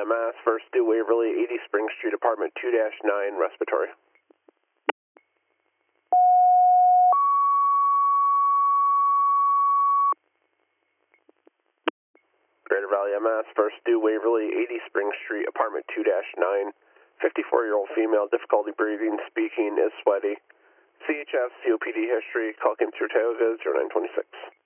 EMS, First Due Waverly, 80 Spring Street, Apartment 2-9, respiratory. Greater Valley EMS, First Due Waverly, 80 Spring Street, Apartment 2-9, 54-year-old female, difficulty breathing, speaking, is sweaty. CHF, COPD history, call came through Tioga 0926.